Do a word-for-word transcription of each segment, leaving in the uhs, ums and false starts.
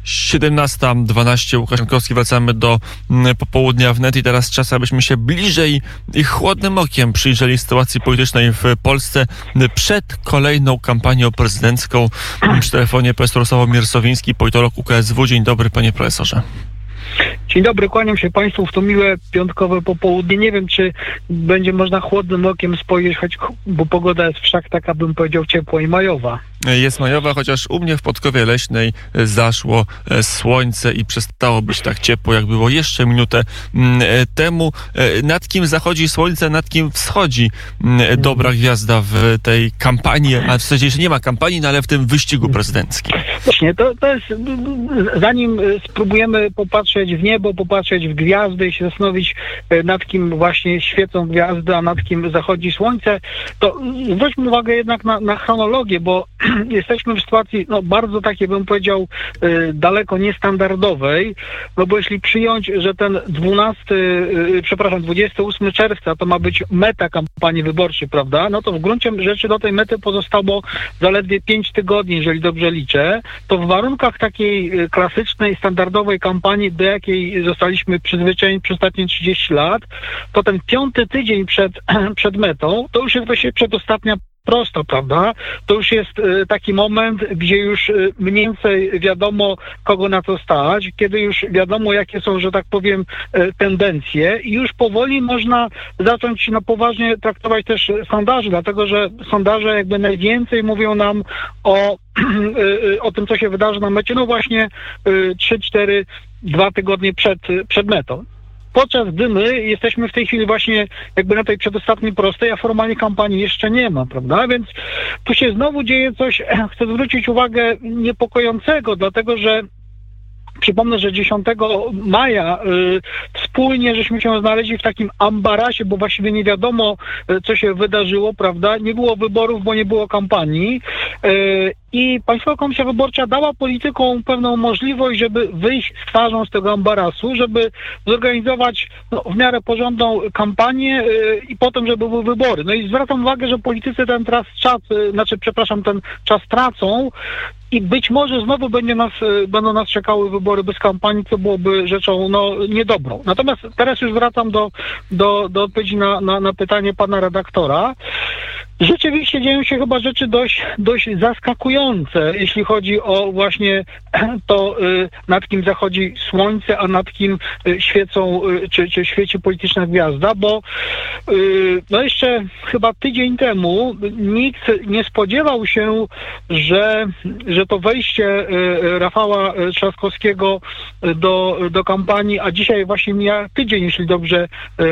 siedemnasta dwanaście, Łukasz Jankowski, wracamy do popołudnia wnet i teraz czas, abyśmy się bliżej i chłodnym okiem przyjrzeli sytuacji politycznej w Polsce przed kolejną kampanią prezydencką. Przy telefonie profesor Sławomir Sowiński, politolog U K S W. Dzień dobry, panie profesorze. Dzień dobry, kłaniam się państwu w to miłe piątkowe popołudnie. Nie wiem, czy będzie można chłodnym okiem spojrzeć, choć, bo pogoda jest wszak taka, bym powiedział, ciepła i majowa. Jest majowa, chociaż u mnie w Podkowie Leśnej zaszło słońce i przestało być tak ciepło, jak było jeszcze minutę temu. Nad kim zachodzi słońce, nad kim wschodzi dobra gwiazda w tej kampanii, a w zasadzie jeszcze nie ma kampanii, no ale w tym wyścigu prezydenckim. Właśnie, to, to jest, zanim spróbujemy popatrzeć w niebo, popatrzeć w gwiazdy i się zastanowić, nad kim właśnie świecą gwiazdy, a nad kim zachodzi słońce, to zwróćmy uwagę jednak na, na chronologię, bo jesteśmy w sytuacji, no bardzo takiej, bym powiedział, y, daleko niestandardowej, no bo jeśli przyjąć, że ten dwunasty, y, przepraszam, dwudziestego ósmego czerwca to ma być meta kampanii wyborczej, prawda, no to w gruncie rzeczy do tej mety pozostało zaledwie pięć tygodni, jeżeli dobrze liczę, to w warunkach takiej y, klasycznej, standardowej kampanii, do jakiej zostaliśmy przyzwyczajeni przez ostatnie trzydzieści lat, to ten piąty tydzień przed, przed metą, to już jest właśnie przedostatnia prosto, prawda? To już jest y, taki moment, gdzie już y, mniej więcej wiadomo, kogo na to stać, kiedy już wiadomo, jakie są, że tak powiem, y, tendencje i już powoli można zacząć na poważnie traktować też sondaże, dlatego że sondaże jakby najwięcej mówią nam o, y, o tym, co się wydarzy na mecie, no właśnie y, trzy, cztery, dwa tygodnie przed, przed metą. Podczas gdy my jesteśmy w tej chwili właśnie jakby na tej przedostatniej prostej, a formalnie kampanii jeszcze nie ma, prawda? Więc tu się znowu dzieje coś, chcę zwrócić uwagę, niepokojącego, dlatego że przypomnę, że dziesiątego maja y, wspólnie żeśmy się znaleźli w takim ambarasie, bo właściwie nie wiadomo, y, co się wydarzyło, prawda? Nie było wyborów, bo nie było kampanii. Y, I Państwowa Komisja Wyborcza dała politykom pewną możliwość, żeby wyjść z twarzą z tego ambarasu, żeby zorganizować no, w miarę porządną kampanię yy, i potem, żeby były wybory. No i zwracam uwagę, że politycy ten czas, czas yy, znaczy, przepraszam, ten czas tracą i być może znowu będzie nas, yy, będą nas czekały wybory bez kampanii, co byłoby rzeczą no, niedobrą. Natomiast teraz już wracam do, do, do odpowiedzi na, na, na pytanie pana redaktora. Rzeczywiście dzieją się chyba rzeczy dość, dość zaskakujące, jeśli chodzi o właśnie to, nad kim zachodzi słońce, a nad kim świecą, czy, czy świeci polityczna gwiazda, bo no jeszcze chyba tydzień temu nikt nie spodziewał się, że, że to wejście Rafała Trzaskowskiego do, do kampanii, a dzisiaj właśnie mija tydzień, jeśli dobrze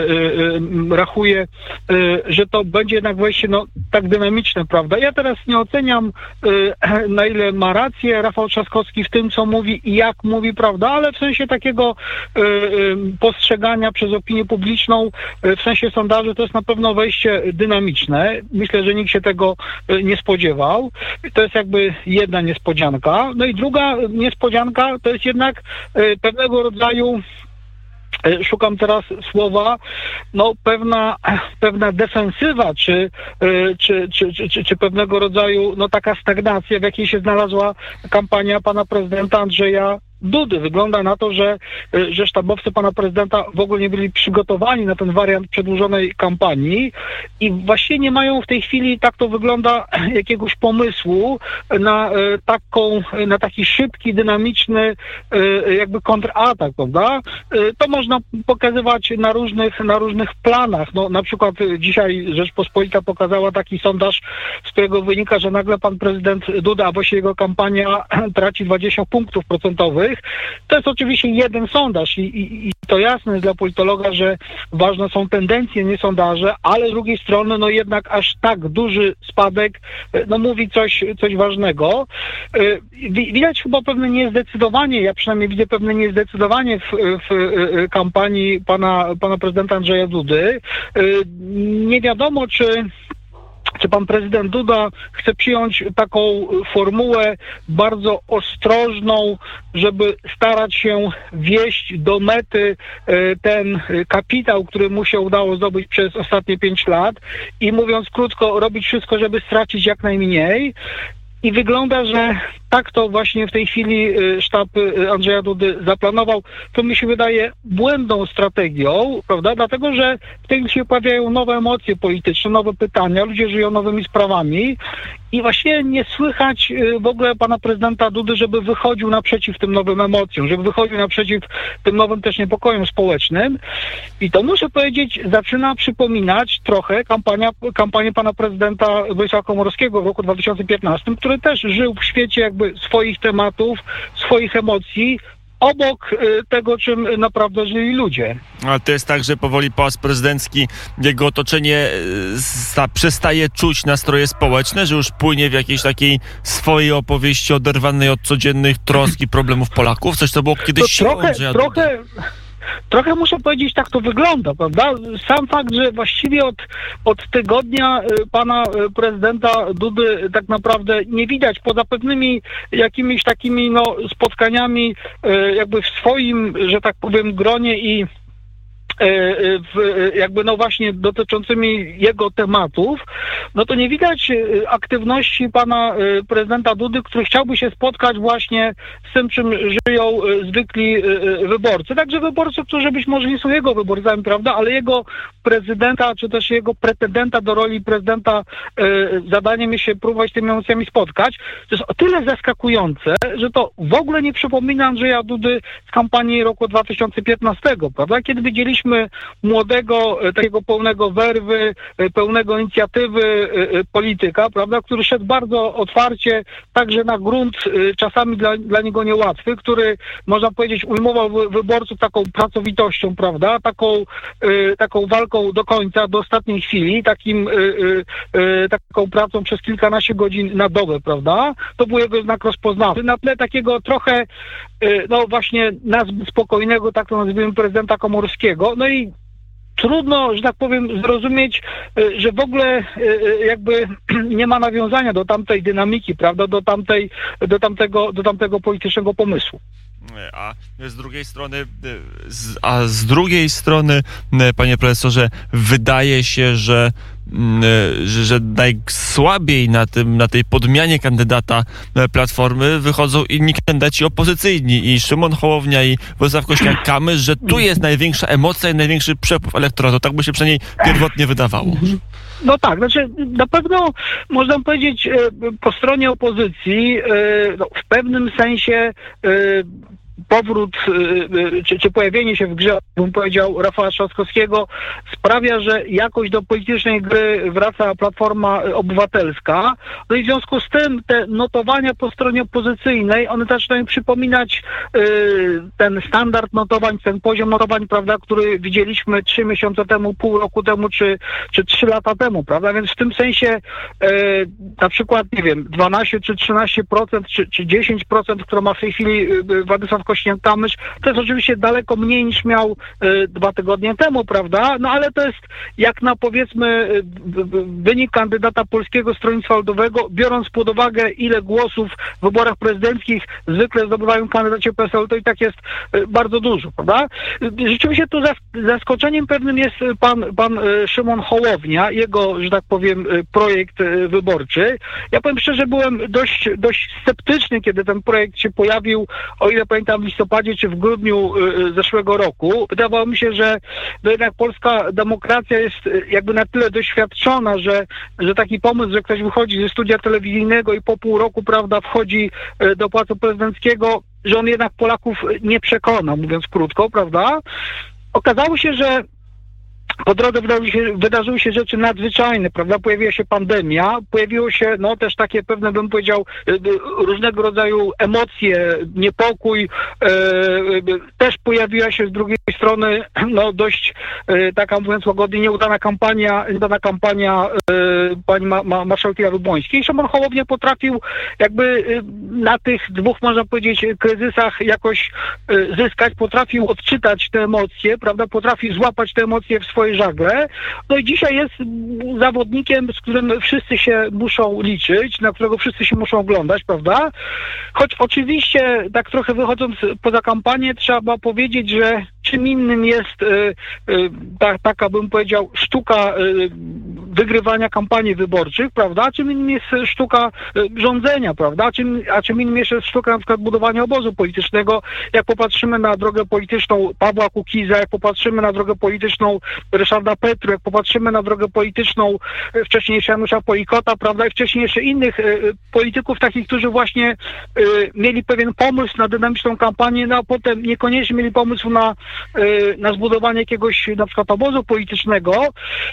rachuję, że to będzie jednak wejście no, tak dynamiczne, prawda? Ja teraz nie oceniam, y, na ile ma rację Rafał Trzaskowski w tym, co mówi i jak mówi, prawda? Ale w sensie takiego y, y, postrzegania przez opinię publiczną, y, w sensie sondaży, to jest na pewno wejście dynamiczne. Myślę, że nikt się tego y, nie spodziewał. To jest jakby jedna niespodzianka. No i druga niespodzianka to jest jednak y, pewnego rodzaju, szukam teraz słowa, no pewna, pewna defensywa, czy, czy, czy, czy, czy pewnego rodzaju no taka stagnacja, w jakiej się znalazła kampania pana prezydenta Andrzeja Dudy. Wygląda na to, że, że sztabowcy pana prezydenta w ogóle nie byli przygotowani na ten wariant przedłużonej kampanii i właściwie nie mają w tej chwili, tak to wygląda, jakiegoś pomysłu na taką, na taki szybki, dynamiczny jakby kontratak, prawda? To można pokazywać na różnych, na różnych planach. No, na przykład dzisiaj Rzeczpospolita pokazała taki sondaż, z którego wynika, że nagle pan prezydent Duda, a właściwie jego kampania traci dwadzieścia punktów procentowych. To jest oczywiście jeden sondaż i, i, i to jasne jest dla politologa, że ważne są tendencje, nie sondaże, ale z drugiej strony no jednak aż tak duży spadek no mówi coś, coś ważnego. Widać chyba pewne niezdecydowanie, ja przynajmniej widzę pewne niezdecydowanie w, w kampanii pana, pana prezydenta Andrzeja Dudy. Nie wiadomo, czy Czy pan prezydent Duda chce przyjąć taką formułę bardzo ostrożną, żeby starać się wieść do mety ten kapitał, który mu się udało zdobyć przez ostatnie pięć lat i mówiąc krótko, robić wszystko, żeby stracić jak najmniej? I wygląda, że tak to właśnie w tej chwili sztab Andrzeja Dudy zaplanował. To mi się wydaje błędną strategią, prawda? Dlatego, że w tej chwili się pojawiają nowe emocje polityczne, nowe pytania, ludzie żyją nowymi sprawami i właśnie nie słychać w ogóle pana prezydenta Dudy, żeby wychodził naprzeciw tym nowym emocjom, żeby wychodził naprzeciw tym nowym też niepokojom społecznym. I to muszę powiedzieć, zaczyna przypominać trochę kampania, kampanię pana prezydenta Władysława Komorowskiego w roku dwa tysiące piętnastym, który też żył w świecie jakby swoich tematów, swoich emocji, obok tego, czym naprawdę żyli ludzie. Ale to jest tak, że powoli pałac prezydencki, jego otoczenie za, przestaje czuć nastroje społeczne, że już płynie w jakiejś takiej swojej opowieści oderwanej od codziennych trosk i problemów Polaków? Coś, co było kiedyś to trochę, trochę, trochę muszę powiedzieć, tak to wygląda, prawda? Sam fakt, że właściwie od, od tygodnia pana prezydenta Dudy tak naprawdę nie widać, poza pewnymi jakimiś takimi no, spotkaniami jakby w swoim, że tak powiem, gronie i W, jakby no właśnie dotyczącymi jego tematów, no to nie widać aktywności pana prezydenta Dudy, który chciałby się spotkać właśnie z tym, czym żyją zwykli wyborcy. Także wyborcy, którzy być może nie są jego wyborcami, prawda, ale jego prezydenta, czy też jego pretendenta do roli prezydenta zadaniem jest się próbować tymi emocjami spotkać. To jest o tyle zaskakujące, że to w ogóle nie przypomina Andrzeja Dudy z kampanii roku dwa tysiące piętnastego, prawda, kiedy widzieliśmy młodego, takiego pełnego werwy, pełnego inicjatywy polityka, prawda, który szedł bardzo otwarcie, także na grunt czasami dla, dla niego niełatwy, który, można powiedzieć, ujmował wyborców taką pracowitością, prawda, taką, taką walką do końca, do ostatniej chwili, takim, taką pracą przez kilkanaście godzin na dobę, prawda, to był jego znak rozpoznawczy. Na tle takiego trochę, no właśnie, nazbyt spokojnego, tak to nazwijmy, prezydenta Komorowskiego. No i trudno, że tak powiem, zrozumieć, że w ogóle jakby nie ma nawiązania do tamtej dynamiki, prawda, do tamtej, do tamtego, do tamtego politycznego pomysłu. A z drugiej strony, a z drugiej strony, panie profesorze, wydaje się, że Że, że najsłabiej na tym, na tej podmianie kandydata Platformy wychodzą inni kandydaci opozycyjni i Szymon Hołownia i Władysław Kosiniak-Kamysz, że tu jest największa emocja i największy przepływ elektoratu. Tak by się przynajmniej pierwotnie wydawało. No tak, znaczy na pewno można powiedzieć po stronie opozycji no, w pewnym sensie powrót, czy, czy pojawienie się w grze, bym powiedział, Rafała Trzaskowskiego sprawia, że jakoś do politycznej gry wraca Platforma Obywatelska. No i w związku z tym te notowania po stronie opozycyjnej, one zaczynają przypominać y, ten standard notowań, ten poziom notowań, prawda, który widzieliśmy trzy miesiące temu, pół roku temu, czy, czy trzy lata temu, prawda, więc w tym sensie y, na przykład, nie wiem, dwanaście czy trzynaście procent, czy, czy dziesięć procent, które ma w tej chwili y, Władysław Kosiniak-Kamysz, to jest oczywiście daleko mniej niż miał y, dwa tygodnie temu, prawda? No ale to jest jak na, powiedzmy, y, wynik kandydata Polskiego Stronnictwa Ludowego, biorąc pod uwagę, ile głosów w wyborach prezydenckich zwykle zdobywają kandydaci P S L, to i tak jest y, bardzo dużo, prawda? Y, rzeczywiście tu zas- zaskoczeniem pewnym jest pan, pan y, Szymon Hołownia, jego, że tak powiem, y, projekt y, wyborczy. Ja powiem szczerze, byłem dość, dość sceptyczny, kiedy ten projekt się pojawił, o ile pamiętam, w listopadzie czy w grudniu y, zeszłego roku. Wydawało mi się, że no jednak polska demokracja jest y, jakby na tyle doświadczona, że, że taki pomysł, że ktoś wychodzi ze studia telewizyjnego i po pół roku, prawda, wchodzi y, do Pałacu Prezydenckiego, że on jednak Polaków nie przekona, mówiąc krótko, prawda? Okazało się, że po drodze wydarzyły się, wydarzyły się rzeczy nadzwyczajne, prawda? Pojawiła się pandemia, pojawiło się, no też takie pewne, bym powiedział, różnego rodzaju emocje, niepokój. E, też pojawiła się z drugiej strony, no dość e, taka, mówiąc łagodnie, nieudana kampania, nieudana kampania e, pani ma, ma, marszałki Lubońskiej. Szymon Hołownia potrafił jakby e, na tych dwóch, można powiedzieć, kryzysach jakoś e, zyskać, potrafił odczytać te emocje, prawda? Potrafił złapać te emocje w swoje żagle. No i dzisiaj jest zawodnikiem, z którym wszyscy się muszą liczyć, na którego wszyscy się muszą oglądać, prawda? Choć oczywiście, tak trochę wychodząc poza kampanię, trzeba powiedzieć, że czym innym jest y, y, ta, taka, bym powiedział, sztuka y, wygrywania kampanii wyborczych, prawda, a czym innym jest sztuka rządzenia, prawda, a czym, a czym innym jeszcze jest sztuka na przykład budowania obozu politycznego. Jak popatrzymy na drogę polityczną Pawła Kukiza, jak popatrzymy na drogę polityczną Ryszarda Petru, jak popatrzymy na drogę polityczną wcześniej Janusza Palikota, prawda, i wcześniej jeszcze innych y, polityków takich, którzy właśnie y, mieli pewien pomysł na dynamiczną kampanię, no a potem niekoniecznie mieli pomysł na, y, na zbudowanie jakiegoś na przykład obozu politycznego.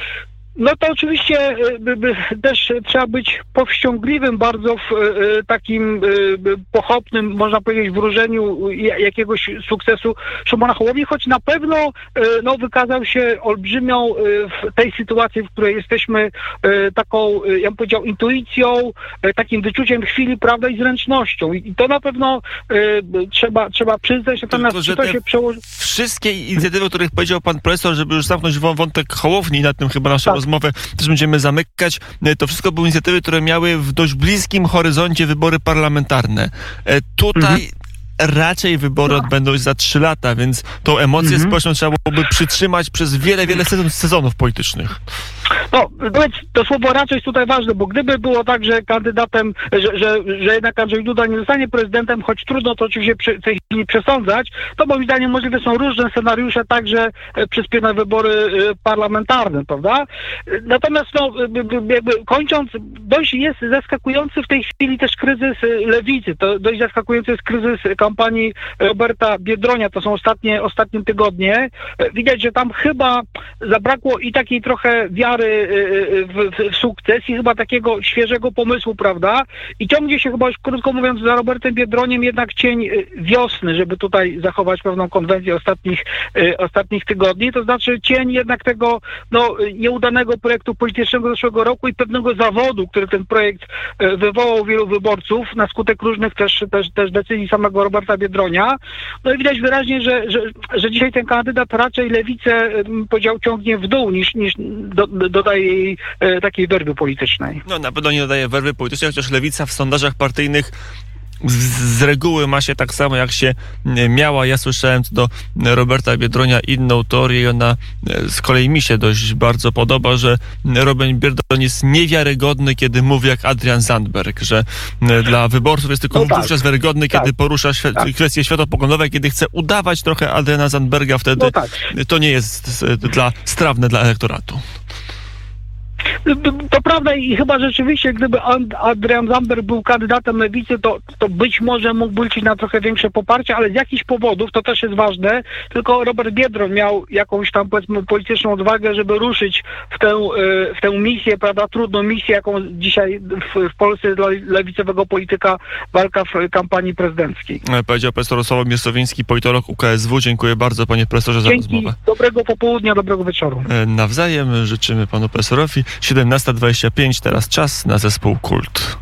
No to oczywiście by, by, też trzeba być powściągliwym bardzo w y, takim y, pochopnym, można powiedzieć, wróżeniu jakiegoś sukcesu Szymona Hołowni, choć na pewno y, no, wykazał się olbrzymią y, w tej sytuacji, w której jesteśmy y, taką, y, ja bym powiedział, intuicją, y, takim wyczuciem chwili, prawda, i zręcznością. I, i to na pewno y, trzeba, trzeba przyznać, natomiast Tylko, że to się przełoży... Wszystkie inicjatywy, o których powiedział pan profesor, żeby już zamknąć wątek Hołowni, na tym chyba nasza tak. rozmowę też będziemy zamykać. To wszystko były inicjatywy, które miały w dość bliskim horyzoncie wybory parlamentarne. Tutaj mhm. raczej wybory no. odbędą się za trzy lata, więc tą emocję mhm. społeczną trzeba byłoby przytrzymać przez wiele, wiele sezon, sezonów politycznych. No, to słowo raczej jest tutaj ważne, bo gdyby było tak, że kandydatem, że, że, że jednak Andrzej Duda nie zostanie prezydentem, choć trudno to oczywiście przy, w tej chwili przesądzać, to moim zdaniem możliwe są różne scenariusze, także przyspieszone wybory parlamentarne, prawda? Natomiast no, jakby kończąc, dość jest zaskakujący w tej chwili też kryzys lewicy, to dość zaskakujący jest kryzys kampanii Roberta Biedronia, to są ostatnie, ostatnie tygodnie. Widać, że tam chyba zabrakło i takiej trochę wiary W, w, w sukces i chyba takiego świeżego pomysłu, prawda? I ciągnie się chyba, już krótko mówiąc, za Robertem Biedroniem jednak cień wiosny, żeby tutaj zachować pewną konwencję ostatnich, y, ostatnich tygodni. To znaczy cień jednak tego no, nieudanego projektu politycznego zeszłego roku i pewnego zawodu, który ten projekt y, wywołał wielu wyborców na skutek różnych też, też, też decyzji samego Roberta Biedronia. No i widać wyraźnie, że, że, że dzisiaj ten kandydat raczej lewicę, bym powiedział, ciągnie w dół niż, niż do, dodaje jej e, takiej werwy politycznej. No na pewno nie dodaje werwy politycznej, chociaż lewica w sondażach partyjnych z, z reguły ma się tak samo, jak się miała. Ja słyszałem co do Roberta Biedronia inną teorię i ona z kolei mi się dość bardzo podoba, że Robert Biedroń jest niewiarygodny, kiedy mówi jak Adrian Zandberg, że dla wyborców jest tylko no tak. wówczas wiarygodny, kiedy tak. porusza świ- tak. kwestie światopoglądowe, kiedy chce udawać trochę Adriana Zandberga, wtedy no tak. to nie jest dla, strawne dla elektoratu. To prawda i chyba rzeczywiście, gdyby Adrian Zandberg był kandydatem lewicy, to, to być może mógł liczyć na trochę większe poparcie, ale z jakichś powodów, to też jest ważne, tylko Robert Biedroń miał jakąś tam, powiedzmy, polityczną odwagę, żeby ruszyć w tę, w tę misję, prawda, trudną misję, jaką dzisiaj w, w Polsce dla lewicowego polityka walka w kampanii prezydenckiej. Powiedział profesor Sławomir Sowiński, politolog U K S W. Dziękuję bardzo, panie profesorze, za Dzięki. rozmowę. Dobrego popołudnia, dobrego wieczoru. Nawzajem życzymy panu profesorowi. siedemnasta dwadzieścia pięć, teraz czas na zespół Kult.